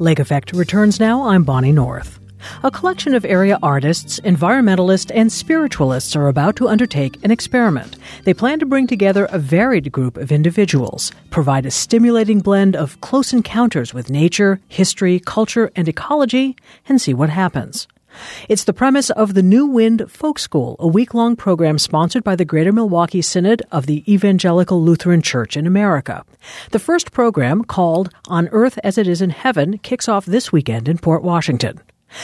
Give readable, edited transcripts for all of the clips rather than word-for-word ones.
Lake Effect returns now. I'm Bonnie North. A collection of area artists, environmentalists, and spiritualists are about to undertake an experiment. They plan to bring together a varied group of individuals, provide a stimulating blend of close encounters with nature, history, culture, and ecology, and see what happens. It's the premise of the New Wind Folk School, a week-long program sponsored by the Greater Milwaukee Synod of the Evangelical Lutheran Church in America. The first program, called On Earth as It Is in Heaven, kicks off this weekend in Port Washington.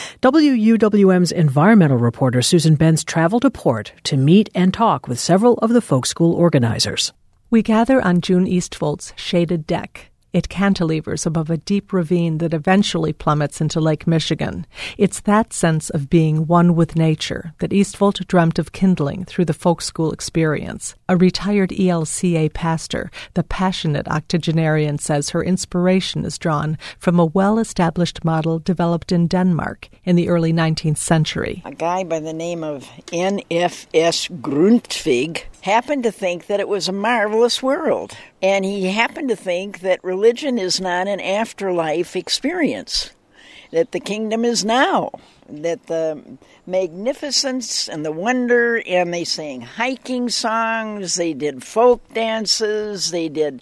WUWM's environmental reporter Susan Benz traveled to Port to meet and talk with several of the folk school organizers. We gather on June Eastvolt's shaded deck. It cantilevers above a deep ravine that eventually plummets into Lake Michigan. It's that sense of being one with nature that Eastvolt dreamt of kindling through the folk school experience. A retired ELCA pastor, the passionate octogenarian, says her inspiration is drawn from a well-established model developed in Denmark in the early 19th century. A guy by the name of N.F.S. Grundtvig happened to think that it was a marvelous world. And he happened to think that religion is not an afterlife experience, that the kingdom is now, that the magnificence and the wonder, and they sang hiking songs, they did folk dances, they did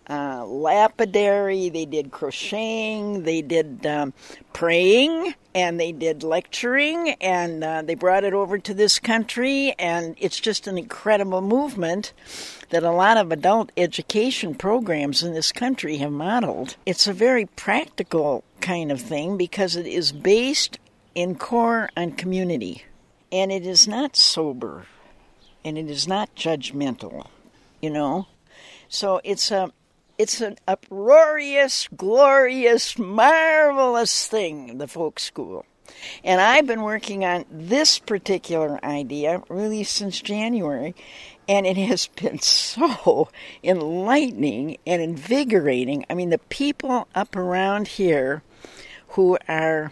lapidary, they did crocheting, they did praying, and they did lecturing, and they brought it over to this country, and it's just an incredible movement that a lot of adult education programs in this country have modeled. It's a very practical kind of thing because it is based in core on community, and it is not sober, and it is not judgmental, you know? So it's an uproarious, glorious, marvelous thing, the folk school. And I've been working on this particular idea really since January, and it has been so enlightening and invigorating. I mean, the people up around here who are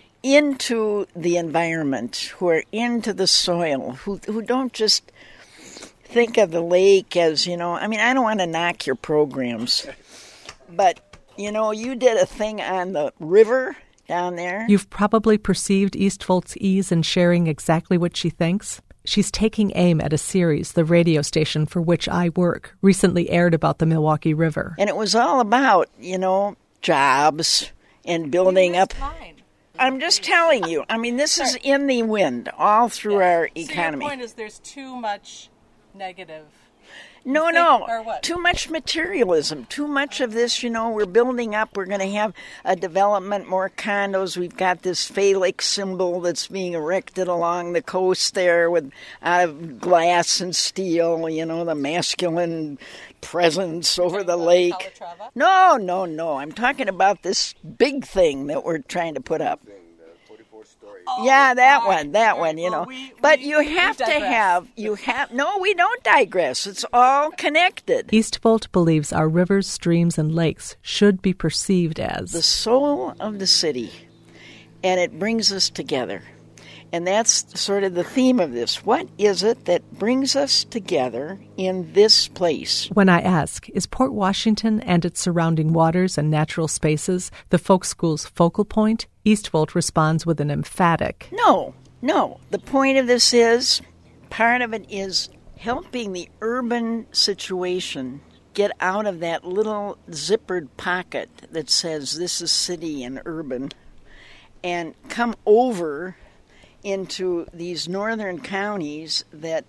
into the environment, who are into the soil, who don't just think of the lake as, you know, I mean, I don't want to knock your programs, but, you know, you did a thing on the river down there. You've probably perceived Eastvolt's ease in sharing exactly what she thinks. She's taking aim at a series the radio station for which I work recently aired about the Milwaukee River. And it was all about, you know, jobs and building up. I'm just telling you. I mean, this is in the wind all through our economy. So your point is there's too much negative. No. Or what? Too much materialism. Too much of this, you know, we're building up. We're going to have a development, more condos. We've got this phallic symbol that's being erected along the coast there out of glass and steel, you know, the masculine presence over the lake. Calatrava? No. I'm talking about this big thing that we're trying to put up. Oh, yeah, that one, you know. But you have to digress. No, we don't digress. It's all connected. Eastvolt believes our rivers, streams, and lakes should be perceived as the soul of the city, and it brings us together. And that's sort of the theme of this. What is it that brings us together in this place? When I ask, is Port Washington and its surrounding waters and natural spaces the folk school's focal point? Eastvolt responds with an emphatic No. The point of this is, part of it is helping the urban situation get out of that little zippered pocket that says this is city and urban and come over into these northern counties that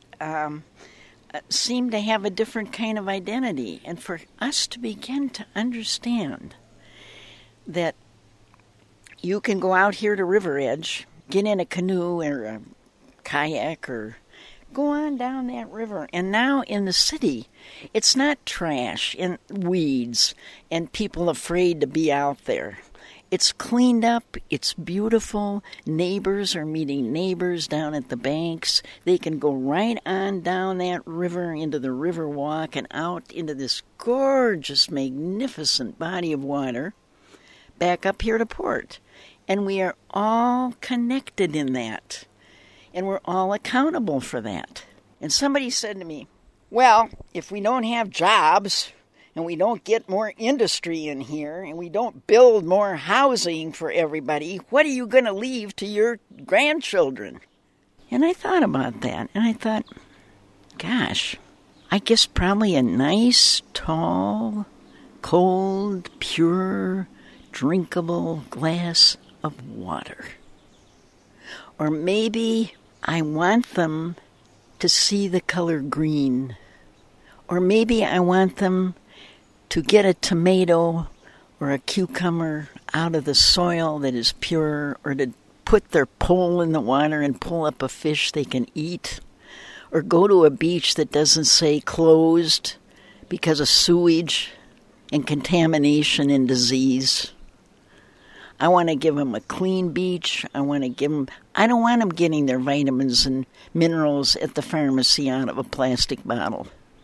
seem to have a different kind of identity. And for us to begin to understand that you can go out here to River Edge, get in a canoe or a kayak or go on down that river. And now in the city, it's not trash and weeds and people afraid to be out there. It's cleaned up. It's beautiful. Neighbors are meeting neighbors down at the banks. They can go right on down that river into the river walk and out into this gorgeous, magnificent body of water back up here to Port. And we are all connected in that. And we're all accountable for that. And somebody said to me, well, if we don't have jobs and we don't get more industry in here, and we don't build more housing for everybody, what are you going to leave to your grandchildren? And I thought about that, and I thought, gosh, I guess probably a nice, tall, cold, pure, drinkable glass of water. Or maybe I want them to see the color green. Or maybe I want them to get a tomato or a cucumber out of the soil that is pure, or to put their pole in the water and pull up a fish they can eat, or go to a beach that doesn't say closed because of sewage and contamination and disease. I want to give them a clean beach. I don't want them getting their vitamins and minerals at the pharmacy out of a plastic bottle.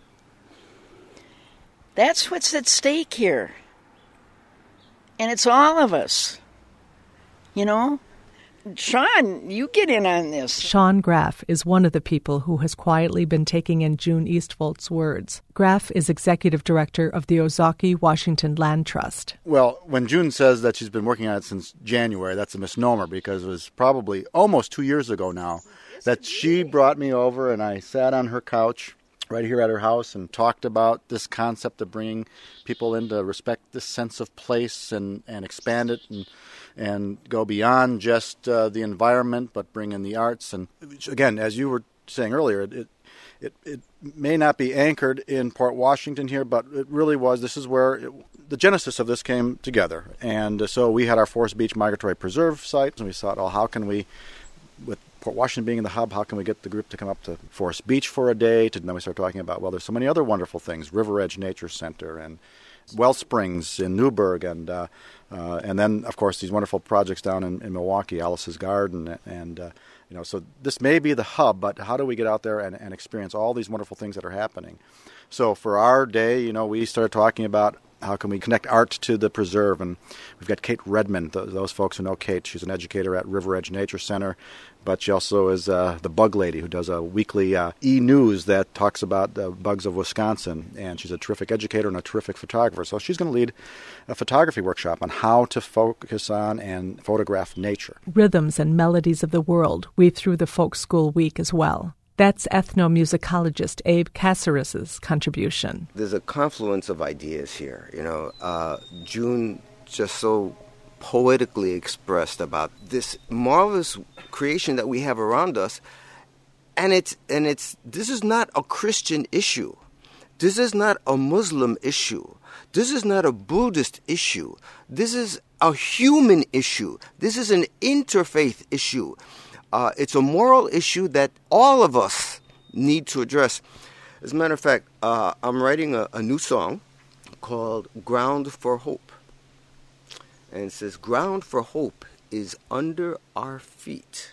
That's what's at stake here. And it's all of us. You know? Sean, you get in on this. Sean Graff is one of the people who has quietly been taking in June Eastvolt's words. Graff is executive director of the Ozaukee Washington Land Trust. Well, when June says that she's been working on it since January, that's a misnomer, because it was probably almost 2 years ago now that she brought me over and I sat on her couch right here at her house and talked about this concept of bringing people in to respect this sense of place and expand it and go beyond just the environment, but bring in the arts. And again, as you were saying earlier, it may not be anchored in Port Washington here, but it really was. This is where the genesis of this came together. And so we had our Forest Beach Migratory Preserve site, and we thought, oh, how can we, with Port Washington being in the hub, how can we get the group to come up to Forest Beach for a day? And then we started talking about, well, there's so many other wonderful things, River Edge Nature Center and Wellsprings in Newburgh, and then, of course, these wonderful projects down in Milwaukee, Alice's Garden, and so this may be the hub, but how do we get out there and experience all these wonderful things that are happening? So for our day, we started talking about how can we connect art to the preserve, and we've got Kate Redmond, those folks who know Kate. She's an educator at River Edge Nature Center, but she also is the bug lady who does a weekly e-news that talks about the bugs of Wisconsin, and she's a terrific educator and a terrific photographer. So she's going to lead a photography workshop on how to focus on and photograph nature. Rhythms and melodies of the world weave through the folk school week as well. That's ethnomusicologist Abe Caceres' contribution. There's a confluence of ideas here. June just so poetically expressed about this marvelous creation that we have around us, and it's this is not a Christian issue. This is not a Muslim issue. This is not a Buddhist issue. This is a human issue. This is an interfaith issue. It's a moral issue that all of us need to address. As a matter of fact, I'm writing a new song called Ground for Hope. And it says, ground for hope is under our feet.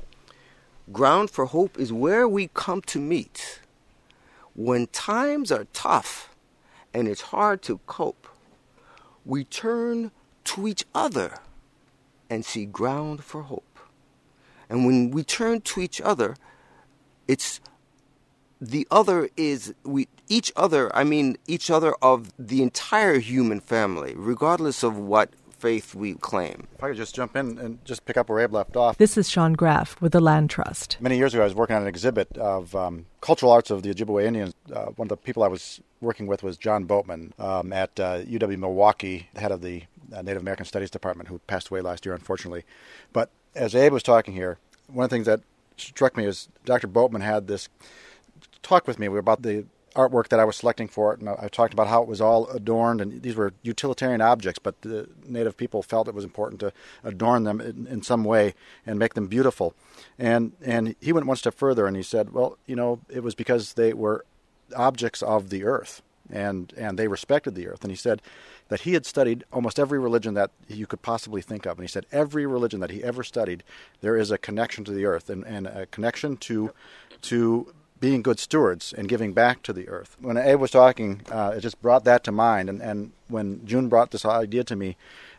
Ground for hope is where we come to meet. When times are tough and it's hard to cope, we turn to each other and see ground for hope. And when we turn to each other, it's the other is each other of the entire human family, regardless of what faith we claim. If I could just jump in and just pick up where Abe left off. This is Sean Graff with the Land Trust. Many years ago, I was working on an exhibit of cultural arts of the Ojibwe Indians. One of the people I was working with was John Boatman at UW-Milwaukee, the head of the Native American Studies Department, who passed away last year, unfortunately. But as Abe was talking here, one of the things that struck me is Dr. Boatman had this talk with me about the artwork that I was selecting for it, and I talked about how it was all adorned, and these were utilitarian objects, but the Native people felt it was important to adorn them in some way and make them beautiful. And he went one step further, and he said, well, it was because they were objects of the earth, and they respected the earth. And he said that he had studied almost every religion that you could possibly think of, and he said every religion that he ever studied, there is a connection to the earth and a connection to being good stewards and giving back to the earth. When Abe was talking, it just brought that to mind. And when June brought this idea to me,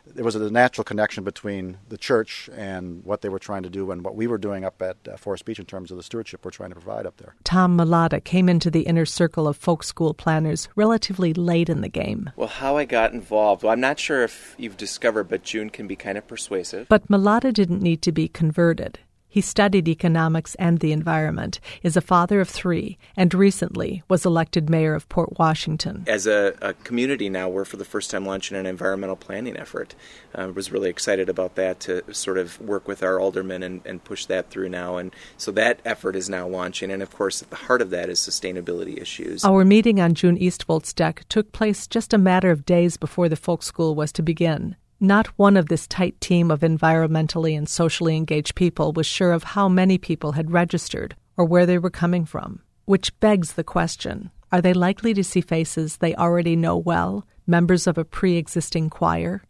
there was a natural connection between the church and what they were trying to do and what we were doing up at Forest Beach in terms of the stewardship we're trying to provide up there. Tom Mulata came into the inner circle of folk school planners relatively late in the game. Well, how I got involved, I'm not sure if you've discovered, but June can be kind of persuasive. But Mulata didn't need to be converted. He studied economics and the environment, is a father of 3, and recently was elected mayor of Port Washington. As a community now, we're for the first time launching an environmental planning effort. I was really excited about that to sort of work with our aldermen and push that through now. And so that effort is now launching. And of course, at the heart of that is sustainability issues. Our meeting on June Eastvolt's deck took place just a matter of days before the folk school was to begin. Not one of this tight team of environmentally and socially engaged people was sure of how many people had registered or where they were coming from. Which begs the question, are they likely to see faces they already know well, members of a pre-existing choir?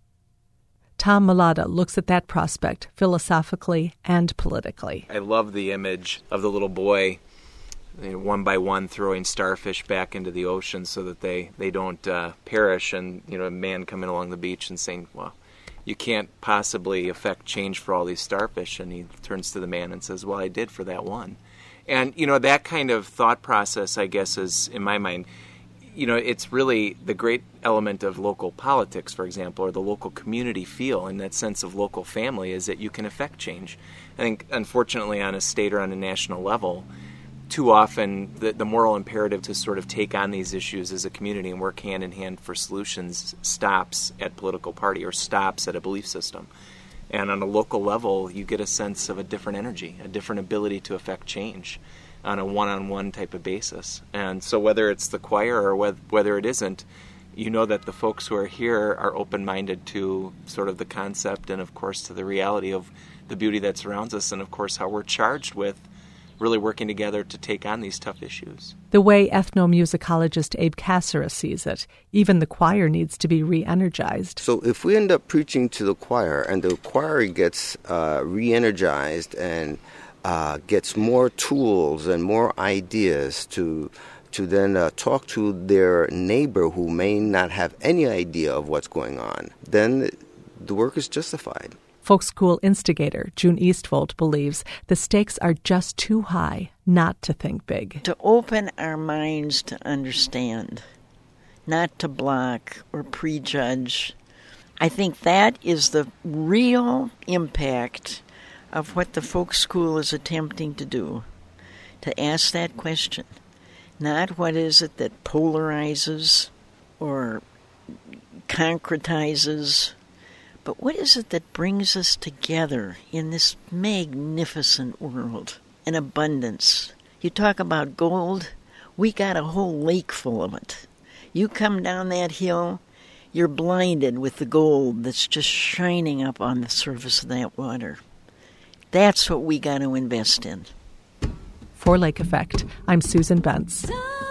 Tom Mulata looks at that prospect philosophically and politically. I love the image of the little boy, one by one, throwing starfish back into the ocean so that they don't perish, and a man coming along the beach and saying, well, you can't possibly affect change for all these starfish. And he turns to the man and says, well, I did for that one. And, that kind of thought process, I guess, is, in my mind, it's really the great element of local politics, for example, or the local community feel, and that sense of local family is that you can affect change. I think, unfortunately, on a state or on a national level, too often the moral imperative to sort of take on these issues as a community and work hand in hand for solutions stops at political party or stops at a belief system. And on a local level, you get a sense of a different energy, a different ability to affect change on a one-on-one type of basis. And so whether it's the choir or whether it isn't, that the folks who are here are open-minded to sort of the concept and, of course, to the reality of the beauty that surrounds us and, of course, how we're charged with really working together to take on these tough issues. The way ethnomusicologist Abe Caceres sees it, even the choir needs to be re-energized. So if we end up preaching to the choir and the choir gets re-energized and gets more tools and more ideas to then talk to their neighbor who may not have any idea of what's going on, then the work is justified. Folk school instigator June Eastvolt believes the stakes are just too high not to think big. To open our minds to understand, not to block or prejudge. I think that is the real impact of what the folk school is attempting to do, to ask that question. Not what is it that polarizes or concretizes, but what is it that brings us together in this magnificent world? An abundance. You talk about gold, we got a whole lake full of it. You come down that hill, you're blinded with the gold that's just shining up on the surface of that water. That's what we got to invest in. For Lake Effect, I'm Susan Bentz.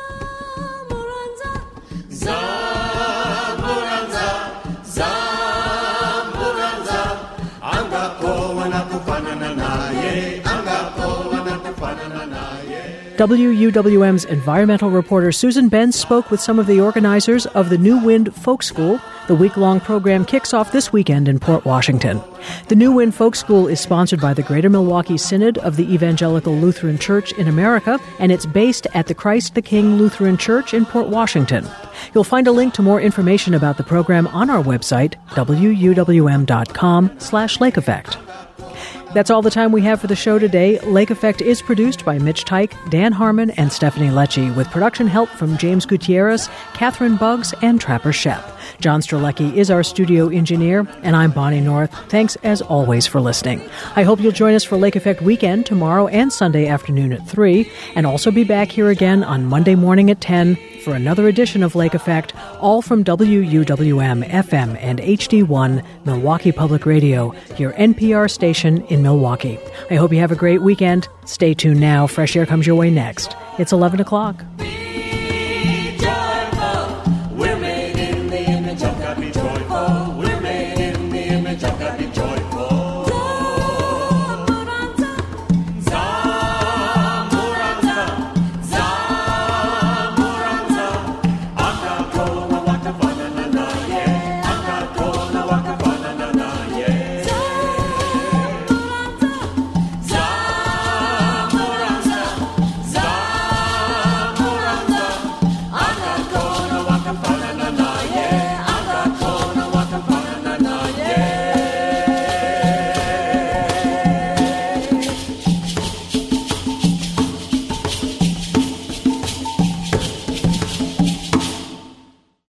WUWM's environmental reporter Susan Bentz spoke with some of the organizers of the New Wind Folk School. The week-long program kicks off this weekend in Port Washington. The New Wind Folk School is sponsored by the Greater Milwaukee Synod of the Evangelical Lutheran Church in America, and it's based at the Christ the King Lutheran Church in Port Washington. You'll find a link to more information about the program on our website, wuwm.com/Lake Effect. That's all the time we have for the show today. Lake Effect is produced by Mitch Teich, Dan Harmon, and Stephanie Lecce, with production help from James Gutierrez, Catherine Buggs, and Trapper Shep. John Strzelecki is our studio engineer, and I'm Bonnie North. Thanks, as always, for listening. I hope you'll join us for Lake Effect Weekend tomorrow and Sunday afternoon at 3, and also be back here again on Monday morning at 10 for another edition of Lake Effect, all from WUWM, FM, and HD1, Milwaukee Public Radio, your NPR station in Milwaukee. I hope you have a great weekend. Stay tuned now. Fresh Air comes your way next. It's 11 o'clock.